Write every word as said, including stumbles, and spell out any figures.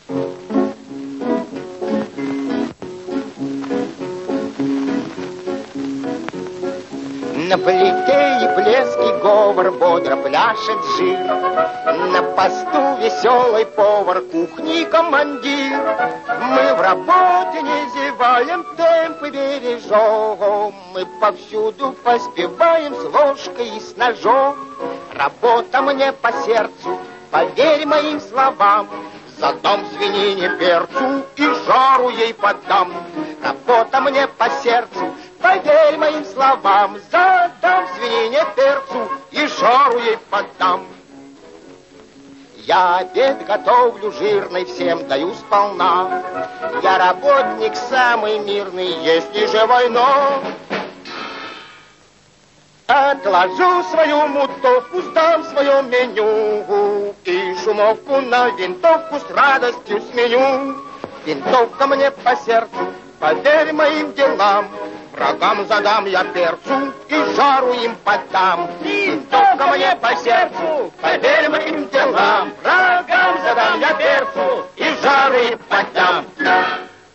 На плите и блеске говор, бодро пляшет жир. На посту веселый повар, кухни командир. Мы в работе не зеваем, темпы бережем. Мы повсюду поспеваем с ложкой и с ножом. Работа мне по сердцу, поверь моим словам. Задам свинине перцу и жару ей подам. Работа мне по сердцу, поверь моим словам. Задам свинине перцу и жару ей подам. Я обед готовлю жирный, всем даю сполна. Я работник самый мирный, если же война. Отложу свою мутовку, сдам свое меню и шумовку на винтовку с радостью сменю. Винтовка мне по сердцу, поверь моим делам. Врагам задам я перцу и жару им подам. Винтовка мне по сердцу, поверь моим